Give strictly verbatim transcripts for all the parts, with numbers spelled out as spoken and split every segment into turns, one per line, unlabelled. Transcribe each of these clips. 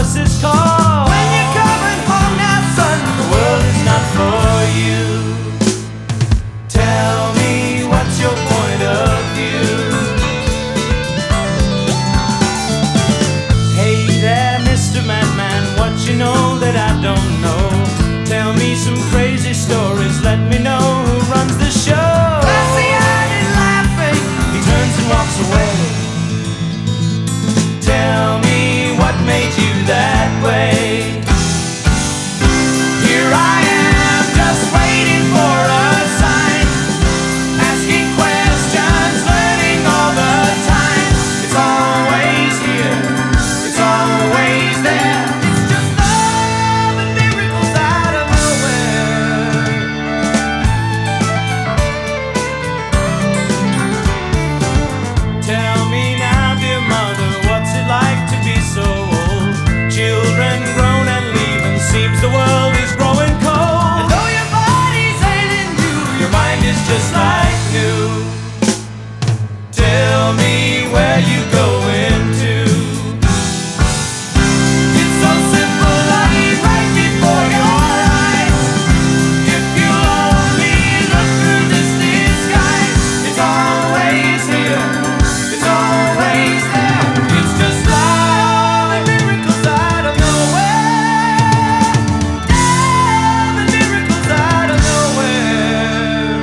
horses call. When you're coming home now, son, the world is not for you. Tell me, what's your point of view? Hey there, Mister Madman, what you know that I don't know? Tell me some crazy stories, let me know who runs the show. Glassy-eyed and laughing, he turns and walks away. Tell me, what made you that way? Here I am, just waiting for a sign, asking questions, learning all the time. It's always here, it's always there. It's just love and miracles out of nowhere. Tell me now, dear mother, what's it like to be so old? Children grown and leaving, seems the world is growing cold. And though your body's ailing you, your mind is just like new. Tell me where you going to. It's so simple, lying right before your eyes. If you only look through this disguise, it's always here, it's always there. It's just love and miracles out of nowhere. Love and miracles out of nowhere.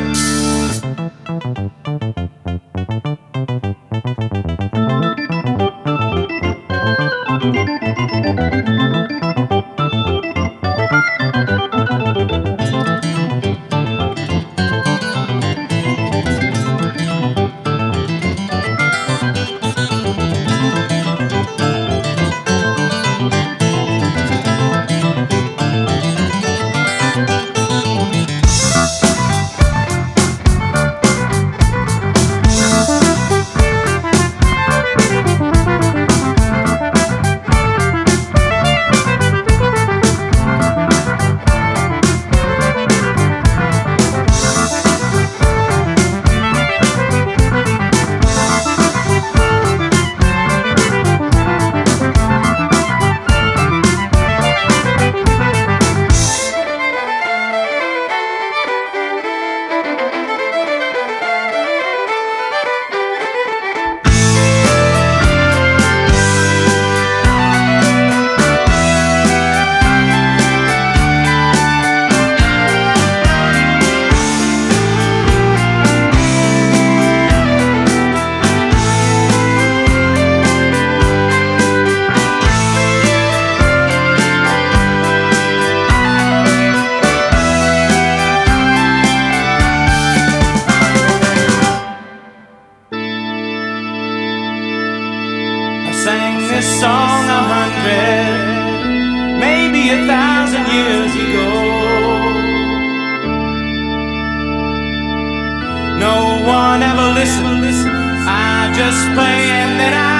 Sang this song a hundred, maybe a thousand years ago. No one ever listened, I just play and then I